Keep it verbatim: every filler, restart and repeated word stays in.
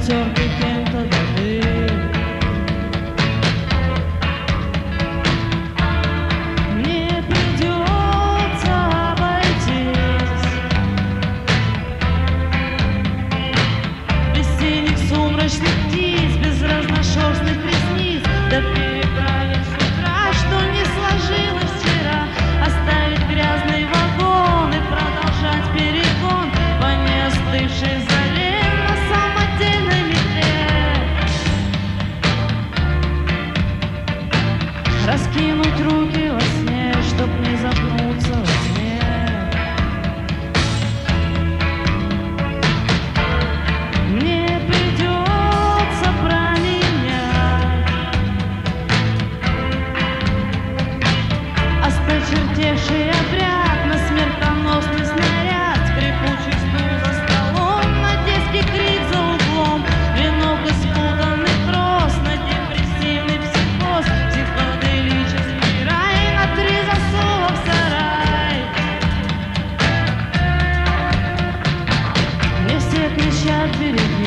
протертый кем-то даты. Мне придется обойтись без синих сумрачных птиц, без разношерстных ресниц, да переправить с утра, что не сложилось вчера, оставить грязный вагон и продолжать перегон по неостывшей заре на самодельной метле. Раскинуть руки во сне, чтоб не загнуться во тьме. Мне придется променять осточертевший обряд на смертоносный снаряд, скрипучий стул за столом, на детский крик за углом, венок и спутанный трос, на депрессивный психоз, психоделический рай, на три засова в сарай. Мне все кричат: береги